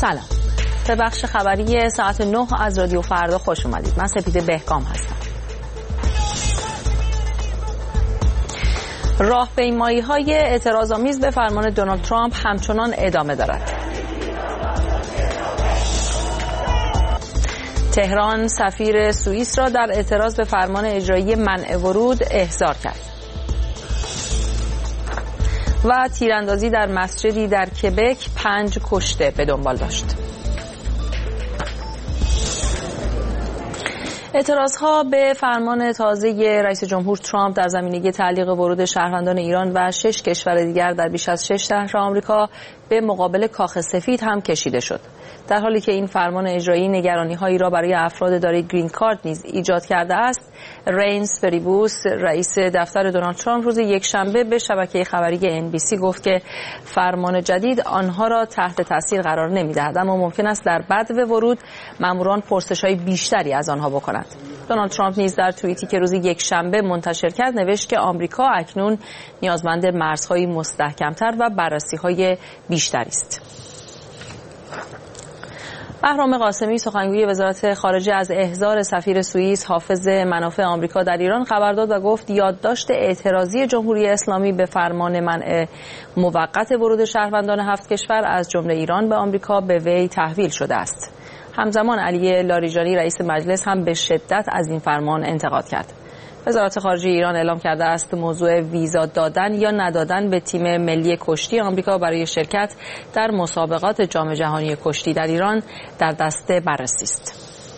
سلام. به بخش خبری ساعت 9 از رادیو فردا خوش اومدید. من سپیده بهکام هستم. راهپیمایی‌های اعتراض‌آمیز به فرمان دونالد ترامپ همچنان ادامه دارد. تهران سفیر سوئیس را در اعتراض به فرمان اجرایی منع ورود احضار کرد. و تیراندازی در مسجدی در کبک 5 کشته به دنبال داشت. اعتراضها به فرمان تازه رئیس جمهور ترامپ در زمینه تعلیق ورود شهروندان ایران و 6 کشور دیگر در بیش از 6 شهر آمریکا به مقابل کاخ سفید هم کشیده شد. در حالی که این فرمان اجرایی نگرانی‌هایی را برای افراد دارای گرین کارت نیز ایجاد کرده است، رینس فریبوس رئیس دفتر دونالد ترامپ روز یکشنبه به شبکه خبری NBC گفت که فرمان جدید آنها را تحت تاثیر قرار نمی‌دهد، اما ممکن است در بدو ورود ماموران پرسش‌های بیشتری از آنها بکنند. دونالد ترامپ نیز در توییتی که روز یکشنبه منتشر کرد نوشت که آمریکا اکنون نیازمند مرزهای مستحکم‌تر و بررسی‌های بیشتری است. بهرام قاسمی سخنگوی وزارت خارجه از احضار سفیر سوئیس حافظ منافع آمریکا در ایران خبر داد و گفت یادداشت اعتراضی جمهوری اسلامی به فرمان منع موقت ورود شهروندان 7 کشور از جمله ایران به آمریکا به وی تحویل شده است. همزمان علی لاریجانی رئیس مجلس هم به شدت از این فرمان انتقاد کرد. وزارت خارجه ایران اعلام کرده است موضوع ویزا دادن یا ندادن به تیم ملی کشتی آمریکا برای شرکت در مسابقات جام جهانی کشتی در ایران در دست بررسی است.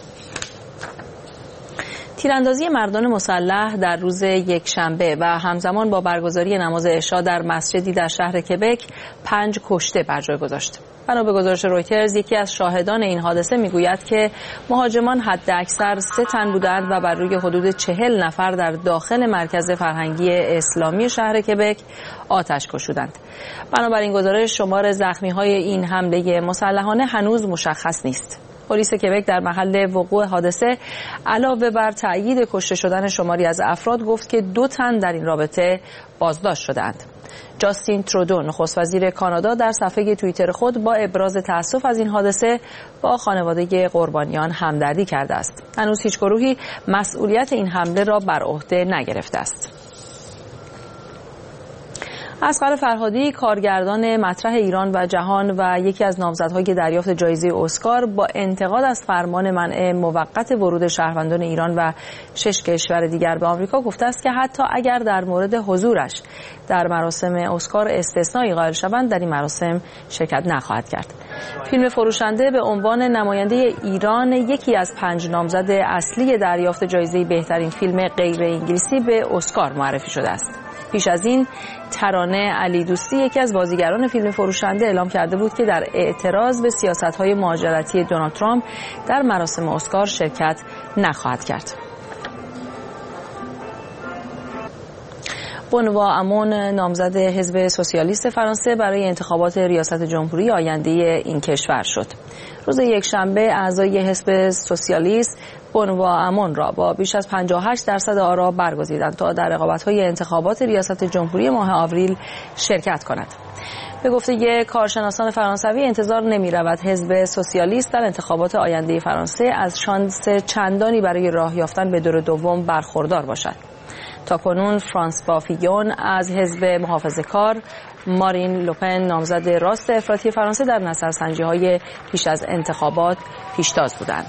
تیراندازی مردان مسلح در روز یکشنبه و همزمان با برگزاری نماز عشا در مسجدی در شهر کبک 5 کشته بر جای گذاشت. بنا به گزارش رویترز یکی از شاهدان این حادثه میگوید که مهاجمان حداکثر 3 تن بودند و بر روی حدود 40 نفر در داخل مرکز فرهنگی اسلامی شهر کبک آتش کشیدند. بنابراین گزارش شمار زخمی‌های این حمله مسلحانه هنوز مشخص نیست. پلیس کبک در محل وقوع حادثه علاوه بر تأیید کشته شدن شماری از افراد گفت که 2 تن در این رابطه بازداشت شدند. جاستین ترودو نخست وزیر کانادا در صفحه توییتر خود با ابراز تأسف از این حادثه با خانواده قربانیان همدردی کرده است. هنوز هیچ گروهی مسئولیت این حمله را بر عهده نگرفته است. اصغر فرهادی کارگردان مطرح ایران و جهان و یکی از نامزدهای دریافت جایزه اسکار با انتقاد از فرمان منع موقت ورود شهروندان ایران و 6 کشور دیگر به آمریکا گفته است که حتی اگر در مورد حضورش در مراسم اسکار استثنایی قائل شوند در این مراسم شرکت نخواهد کرد. فیلم فروشنده به عنوان نماینده ایران یکی از 5 نامزد اصلی دریافت جایزه بهترین فیلم غیر انگلیسی به اسکار معرفی شده است. پیش از این ترانه علی دوستی یکی از بازیگران فیلم فروشنده اعلام کرده بود که در اعتراض به سیاست‌های مهاجرتی دونالد ترامپ در مراسم اسکار شرکت نخواهد کرد. بنوا امون نامزد حزب سوسیالیست فرانسه برای انتخابات ریاست جمهوری آینده این کشور شد. روز یکشنبه اعضای حزب سوسیالیست بنوا امون را با بیش از 58% آرا برگزیدند تا در رقابت‌های انتخابات ریاست جمهوری ماه آوریل شرکت کند. به گفته کارشناسان فرانسوی انتظار نمی‌رود حزب سوسیالیست در انتخابات آینده فرانسه از شانس چندانی برای راه یافتن به دور دوم برخوردار باشد. تاکنون فرانسوا فیگون از حزب محافظه‌کار، مارین لوپن نامزد راست افراطی فرانسه در نظرسنجی‌های پیش از انتخابات پیشتاز بودند.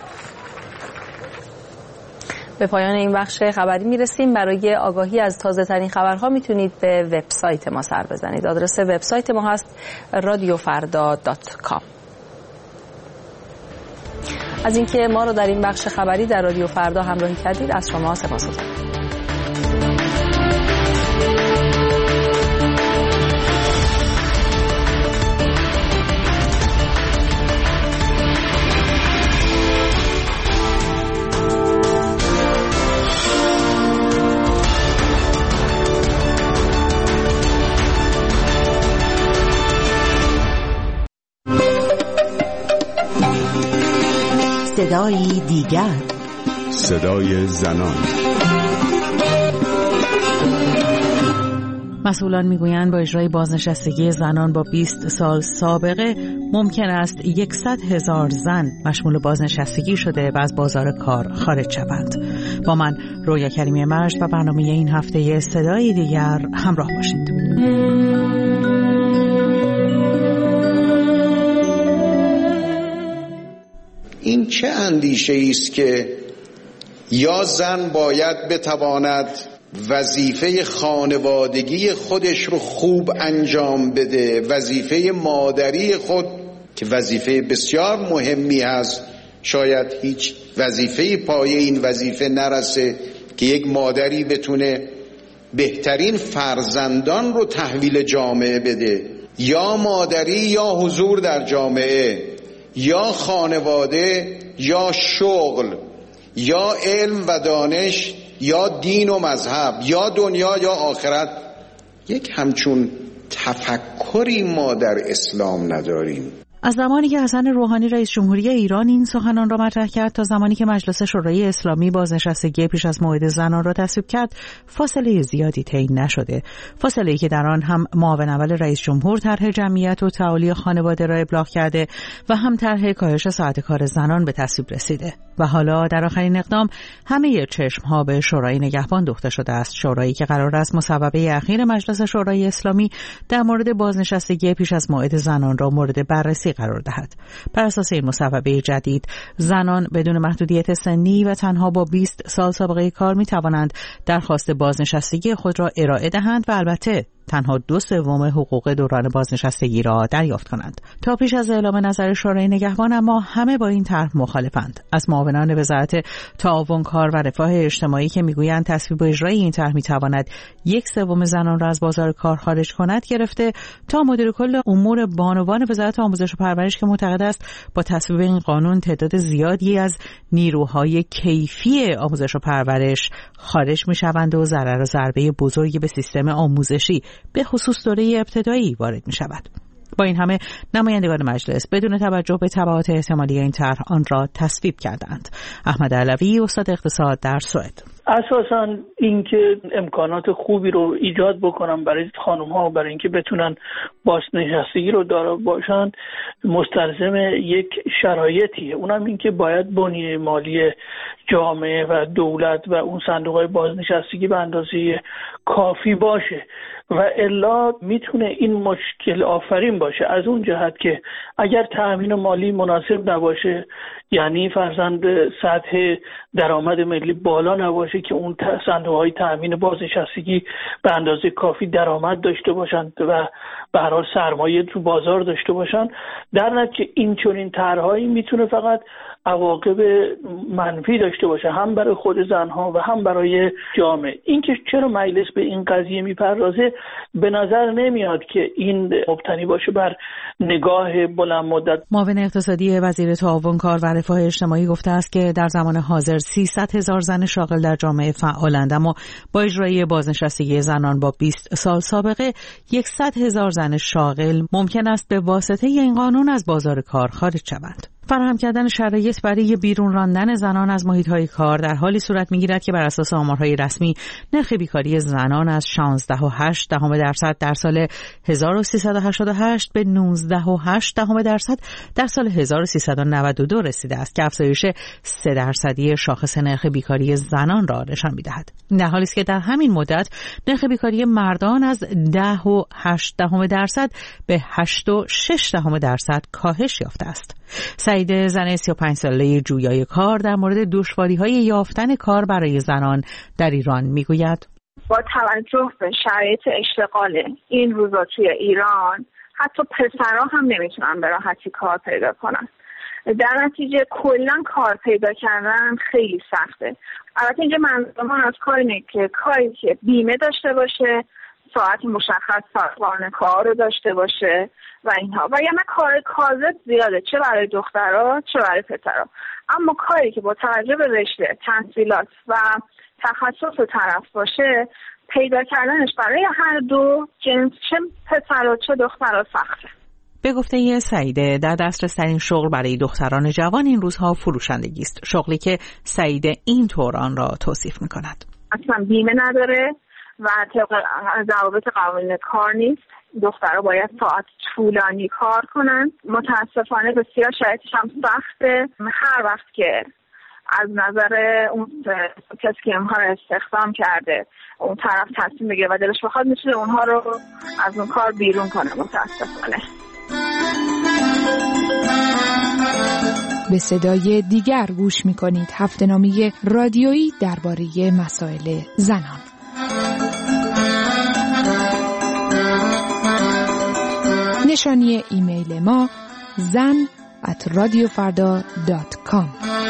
به پایان این بخش خبری میرسیم. برای آگاهی از تازه ترین خبرها میتونید به وبسایت ما سر بزنید. آدرس وبسایت ما هست radiofarda.com. از اینکه ما رو در این بخش خبری در رادیو فردا همراهی کردید از شما سپاسگزارم. صدای دیگر، صدای زنان. مسئولان میگویند با اجرای بازنشستگی زنان با 20 سال سابقه ممکن است 100,000 زن مشمول بازنشستگی شده و از بازار کار خارج شوند. با من رویا کریمی مجد و برنامه این هفته صدای دیگر همراه باشید. این چه اندیشه‌ای است که یا زن باید بتواند وظیفه خانوادگی خودش رو خوب انجام بده، وظیفه مادری خود که وظیفه بسیار مهمی هست، شاید هیچ وظیفه پایه این وظیفه نرسه که یک مادری بتونه بهترین فرزندان رو تحویل جامعه بده، یا مادری یا حضور در جامعه، یا خانواده یا شغل، یا علم و دانش، یا دین و مذهب، یا دنیا یا آخرت. یک همچون تفکری ما در اسلام نداریم. از زمانی که حسن روحانی رئیس جمهوری ایران این سخنان را مطرح کرد تا زمانی که مجلس شورای اسلامی بازنشستگی پیش از موعد زنان را تصویب کرد، فاصله زیادی طی نشده. فاصله‌ای که در آن هم معاون اول رئیس جمهور طرح جمعیت و تعالی خانواده را ابلاغ کرده و هم طرح کاهش ساعت کار زنان به تصویب رسیده. و حالا در آخرین اقدام همه چشم‌ها به شورای نگهبان دوخته شده است، شورایی که قرار است مصوبه اخیر مجلس شورای اسلامی در مورد بازنشستگی پیش از موعد زنان را مورد بررسی قرار دهد. بر اساس این مصوبه جدید، زنان بدون محدودیت سنی و تنها با 20 سال سابقه کار می توانند درخواست بازنشستگی خود را ارائه دهند و البته تنها 2/3 حقوق دوران بازنشستگی را دریافت کنند. تا پیش از اعلام نظر شورای نگهبان اما همه با این طرح مخالفند. از معاونان وزارت تعاون کار و رفاه اجتماعی که میگویند تصویب و اجرای این طرح میتواند 1/3 زنان را از بازار کار خارج کند گرفته تا مدیر کل امور بانوان وزارت آموزش و پرورش که معتقد است با تصویب این قانون تعداد زیادی از نیروهای کیفی آموزش و پرورش خارج میشوند و ضرر و ضربه بزرگی به سیستم آموزشی به خصوص دوره ابتدایی وارد می شود. با این همه نمایندگان مجلس بدون توجه به تبعات احتمالی این طرح آن را تصویب کردند. احمد علوی، استاد اقتصاد در سوئد: اساساً اینکه امکانات خوبی رو ایجاد بکنم برای خانم‌ها، برای اینکه بتونن بازنشستگی رو دارا باشن، مستلزم یک شرایطیه. اونم اینکه باید بنیه مالی جامعه و دولت و اون صندوق‌های بازنشستگی به اندازه کافی باشه و الا میتونه این مشکل آفرین باشه از اون جهت که اگر تأمین مالی مناسب نباشه، یعنی فرضاً سطح درآمد ملی بالا نباشه که اون صندوق‌های تأمین بازنشستگی به اندازه کافی درآمد داشته باشند و به هر حال سرمایه تو بازار داشته باشن، در نتیجه این چنین طرح‌هایی میتونه فقط عواقب منفی داشته باشه، هم برای خود زنها و هم برای جامعه. اینکه چرا مجلس به این قضیه میپردازه به نظر نمیاد که این مبتنی باشه بر نگاه بلند مدت. معاون اقتصادی وزیر تعاون کار و رفاه اجتماعی گفته است که در زمان حاضر 300,000 زن شاغل در جامعه فعالند، اما با اجرای بازنشستگی زنان با 20 سال سابقه 100,000 زن شاغل ممکن است به واسطه این قانون از بازار کار خارج شوند. فراهم کردن شرایط برای بیرون راندن زنان از محیط‌های کار در حالی صورت می‌گیرد که بر اساس آمارهای رسمی نرخ بیکاری زنان از 16.8% در سال 1388 به 19.8% در سال 1392 رسیده است که افزایش 3% شاخص نرخ بیکاری زنان را نشان می‌دهد. در حالی است که در همین مدت نرخ بیکاری مردان از 10.8% به 8.6% کاهش یافته است. سعید زن 35 ساله جویای کار در مورد دشواری‌های یافتن کار برای زنان در ایران میگوید: با توجه به شرایط اشتغال این روزا توی ایران حتی پسرها هم نمیتونن به راحتی کار پیدا کنن. در نتیجه کلا کار پیدا کردن خیلی سخته. البته اینجا منظورم از کار اینه که کاری که بیمه داشته باشه، ساعت مشخص ساعت کار رو داشته باشه و اینها، و یعنی کار کاذب زیاده، چه برای دخترها چه برای پسرها. اما کاری که با توجه به رشته، تحصیلات و تخصص طرف باشه، پیدا کردنش برای هر دو جنس، چه پسر چه دخترها، سخته. به گفته سعیده، در دسترس ترین شغل برای دختران جوان این روزها فروشندگی است، شغلی که سعیده اینطور آن را توصیف می‌کند: اصلا بیمه نداره و طبق ضوابط قوانین کار نیست. دخترها باید ساعت طولانی کار کنن. متاسفانه بسیار شرایطش هم سخته. هر وقت که از نظر اون کسی که اونها رو استخدام کرده اون طرف تصمیم بگیره و دلش بخواد میتونه اونها رو از اون کار بیرون کنه. متاسفانه. به صدای دیگر گوش میکنید، هفته‌نامه رادیویی درباره مسائل زنان. نشانی ایمیل ما zan@radiofarda.com.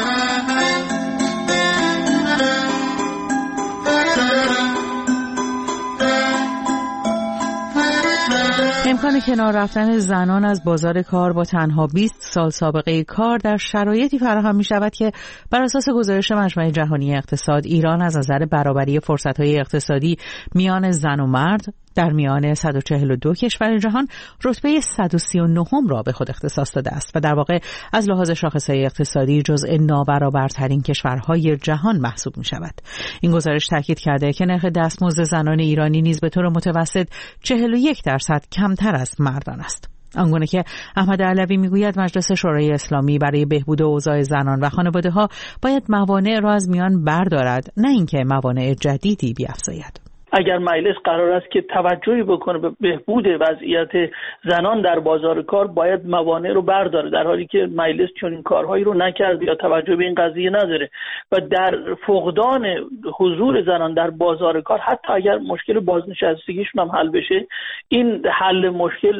امکان کنار رفتن زنان از بازار کار با تنها 20 سال سابقه کار در شرایطی فراهم می شود که بر اساس گزارش مجمع جهانی اقتصاد، ایران از نظر برابری فرصت‌های اقتصادی میان زن و مرد در میان 142 کشور جهان رتبه 139 را به خود اختصاص داده است و در واقع از لحاظ شاخص‌های اقتصادی جزء نابرابرترین کشورهای جهان محسوب می شود. این گزارش تاکید کرده که نرخ دستمزد زنان ایرانی نیز به طور متوسط 41% کمتر از مردان است. آنگونه که احمد علوی میگوید مجلس شورای اسلامی برای بهبود اوضاع زنان و خانواده‌ها باید موانع را از میان بردارد، نه اینکه موانع جدیدی بیفزاید. اگر مجلس قرار است که توجهی بکنه به بهبود وضعیت زنان در بازار کار، باید موانع رو برداره، در حالی که مجلس چنین کارهایی رو نکرد یا توجه به این قضیه نداره و در فقدان حضور زنان در بازار کار، حتی اگر مشکل بازنشستگیشون هم حل بشه، این حل مشکل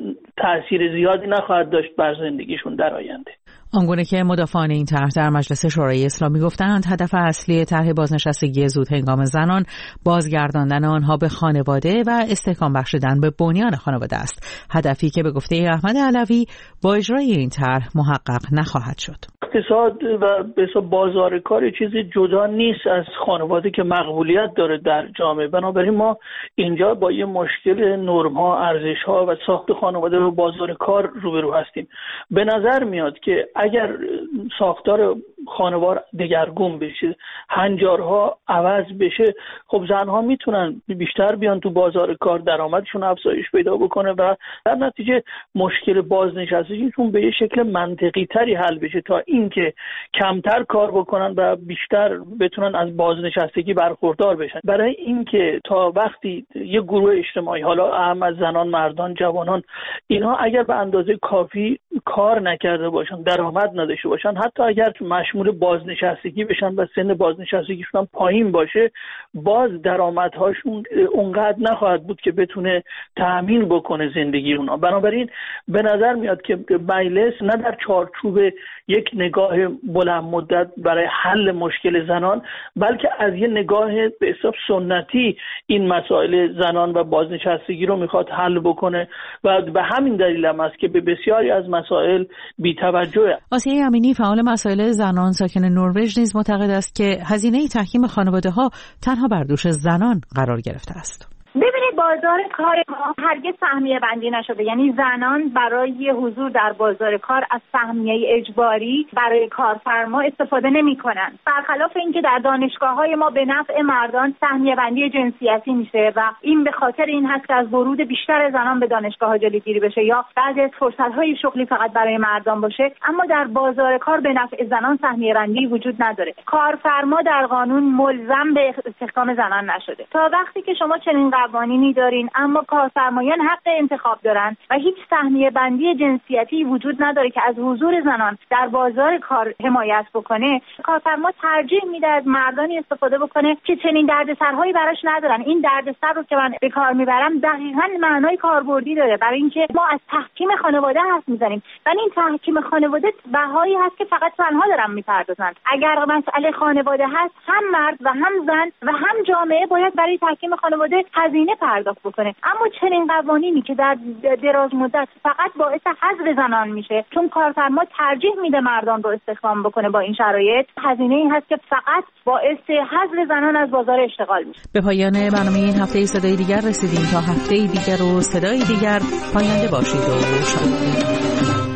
تأثیر زیادی نخواهد داشت بر زندگیشون در آینده. آنگونه که مدافعان این طرح در مجلس شورای اسلامی گفتند هدف اصلی طرح بازنشستگی زود هنگام زنان بازگرداندن آنها به خانواده و استحکام بخشیدن به بنیان خانواده است، هدفی که به گفته احمد علوی با اجرای این طرح محقق نخواهد شد. اقتصاد و به بازار کار چیزی جدا نیست از خانواده که مقبولیت داره در جامعه. بنابراین ما اینجا با یه مشکل نرم‌ها، ارزش‌ها و ساخت خانواده و بازار کار روبرو هستیم. به نظر میاد که اگر ساختار خانوار دگرگون بشه، هنجارها عوض بشه، خب زنها میتونن بیشتر بیان تو بازار کار، درآمدشون افزایش پیدا بکنه و در نتیجه مشکل بازنشستگیشون به یه شکل منطقی تری حل بشه تا اینکه کمتر کار بکنن و بیشتر بتونن از بازنشستگی برخوردار بشن. برای اینکه تا وقتی یه گروه اجتماعی، حالا اهم از زنان، مردان، جوانان، اینها اگر به اندازه کافی کار نکرده باشن، درآمد نداشته باشن، حتی اگر مشمول بازنشستگی بشن و سن بازنشستگیشون هم پایین باشه، باز درآمدهاشون اونقدر نخواهد بود که بتونه تأمین بکنه زندگی اونها. بنابراین به نظر میاد که مجلس نه در چارچوب یک نگاه بلند مدت برای حل مشکل زنان، بلکه از یه نگاه به حساب سنتی این مسائل زنان و بازنشستگی رو میخواد حل بکنه و به همین دلیل هم است که به بسیاری از مسائل بی‌توجهه. آسیه امینی، فعال مسائل زنان ساکن نروژ، نیز معتقد است که هزینه تحکیم خانواده‌ها تنها بر دوش زنان قرار گرفته است. ببینید، بازار کار ما هرگز سهمیه بندی نشده، یعنی زنان برای حضور در بازار کار از سهمیه اجباری برای کارفرما استفاده نمی‌کنند، برخلاف اینکه در دانشگاه‌های ما به نفع مردان سهمیه بندی جنسیتی میشه و این به خاطر این هست که از ورود بیشتر زنان به دانشگاه‌ها جلوگیری بشه یا بعضی از فرصت‌های شغلی فقط برای مردان باشه. اما در بازار کار به نفع زنان سهمیه بندی وجود نداره. کارفرما در قانون ملزم به استخدام زنان نشده. تا وقتی که شما چنین قوانینی دارین اما کارفرمایان حق انتخاب دارن و هیچ سهمیه بندی جنسیتی وجود نداره که از حضور زنان در بازار کار حمایت بکنه، کارفرما ترجیح میده از مردانی استفاده بکنه که چنین دردسرهایی براش ندارن. این دردسر رو که من به کار میبرم دقیقاً معنای کاربردی داره، برای اینکه ما از تحکیم خانواده حرف میزنیم و این تحکیم خانواده بهایی هست که فقط زنها دارن میپردازن. اگر مسئله خانواده هست، هم مرد و هم زن و هم جامعه باید برای تحکیم خانواده هزینه پرداخت بکنه. اما چنین قوانینی که در دراز مدت فقط باعث حذف زنان میشه چون کارفرما ترجیح میده مردان رو استخدام بکنه، با این شرایط هزینه‌ای هست که فقط باعث حذف زنان از بازار اشتغال میشه. به پایان برنامه این هفته صدای دیگر رسیدیم. تا هفته دیگر و صدای دیگر، پاینده باشید و شاد.